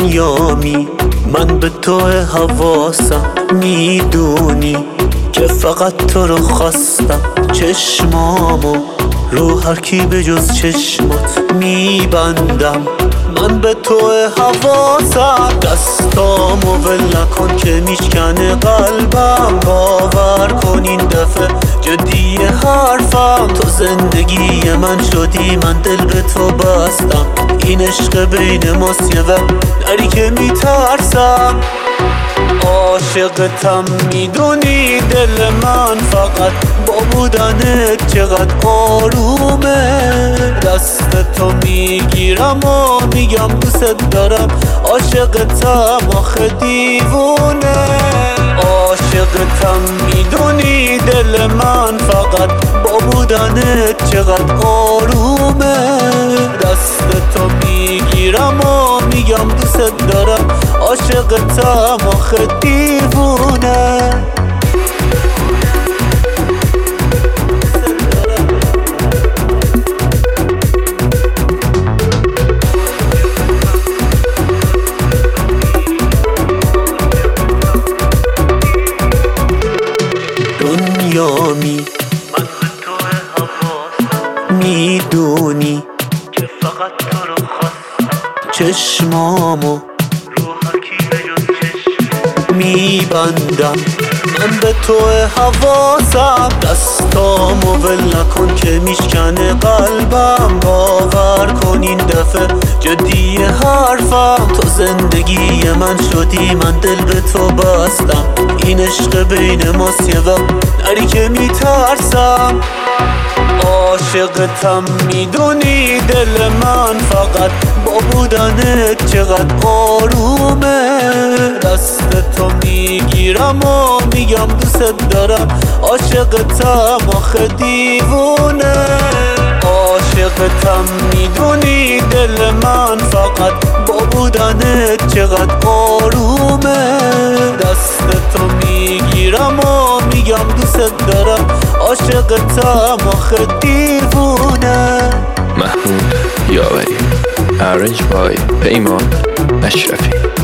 دنیامی من به تو حواسم، میدونی که فقط تو رو خواستم. چشمامو رو هر کی به جز چشمات میبندم، من به تو حواسم. دستامو ول نکن که میشکنه قلبم، باور کن این دفعه جدی حرفم. تو زندگی من شدی، من دل به تو بستم. این عشق بین ماست یه دری که میترسم. عاشقتم میدونی دل من فقط با بودنت چقدر آرومه. دست تو میگیرم و میگم دوست دارم، عاشقتم آخه دیوونه. عاشقتم میدونی دل من فقط با بودنت چقدر آرومه. دست تو میگیرم و میگم دوست دارم، عاشقتم آخه دیوونه. دنیامی من به تو حواسم، میدونی که فقط تو رو خواستم. چشمامو رو هر کی به جز چشم میبندم، من به تو حواسم. دستامو ول نکن که میشکنه قلبم، باور کن این دفعه جدی حرفم. تو زندگی من شدی، من دل به تو بستم. این عشق بین ماست یه دری که میترسم. عاشقتم میدونی دل من فقط با بودنت چقدر آرومه. دست تو میگیرم و میگم دوست دارم، عاشقتم آخه دیوونه. عاشقتم میدونی دل من فقط با بودنت چقدر آرومه. دست تو میگیرم و میگم دوست دارم، عاشقتم آخه دیوونه. محمود یاوری Arranged by پیمان اشرفی.